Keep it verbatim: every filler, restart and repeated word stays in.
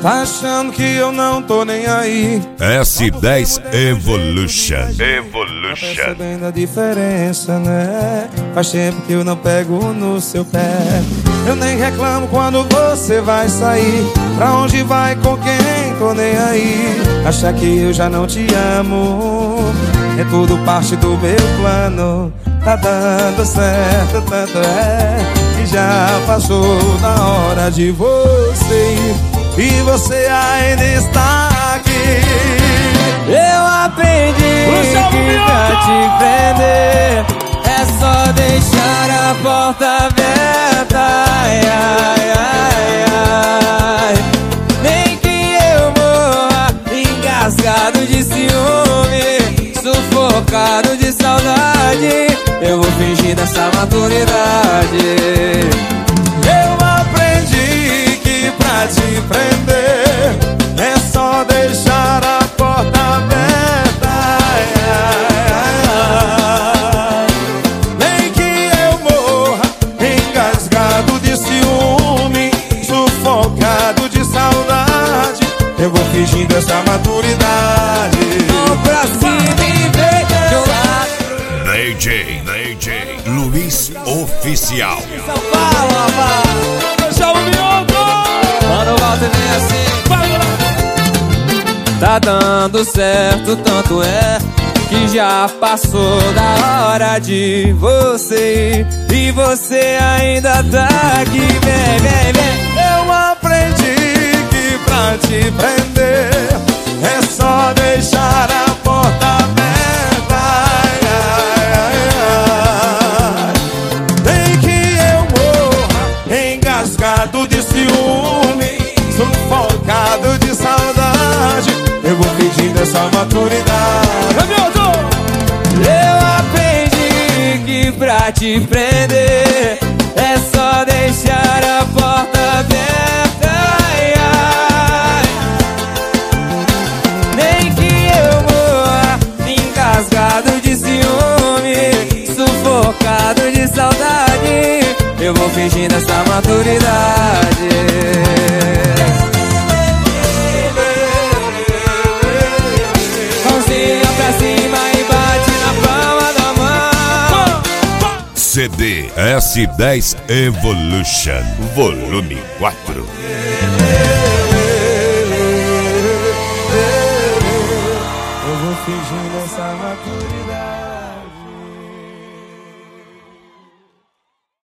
Tá achando que eu não tô nem aí. S dez Evolution. Tá percebendo a diferença, né? Faz tempo que eu não pego no seu pé. Eu nem reclamo quando você vai sair. Pra onde vai, com quem, tô nem aí. Acha que eu já não te amo, é tudo parte do meu plano. Tá dando certo, tanto é que já passou da hora de você ir, e você ainda está aqui. Eu aprendi que pra te prender é só deixar a porta aberta. Ai, ai, ai, ai. Nem que eu morra engasgado de ciúme, sufocado de saudade, eu vou fingir dessa maturidade. Eu aprendi que pra te prender é só deixar a porta aberta. Ai, ai, ai. Nem que eu morra engasgado de ciúme, sufocado de saudade, eu vou fingir dessa maturidade. Vou pra cima e vem de um lado. D J, D J Luiz Oficial. São Paulo, rapaz. Chama o Mioto! Mano, volta e vem assim. Tá dando certo, tanto é que já passou da hora de você ir, e você ainda tá aqui. Vem, vem, vem. Eu aprendi que pra te prender é só deixar a porta aberta. Ai, ai, ai. Nem que eu morra engasgado de ciúme, sufocado de saudade, eu vou fingindo essa maturidade. Eu aprendi que pra te prender é só deixar a porta aberta. Ai, ai. Nem que eu morra engasgado de ciúme, sufocado de saudade, eu vou fingindo essa maturidade. Mãozinha pra cima e bate na palma da mão. C D S dez Evolution Volume quatro. Eu vou fingir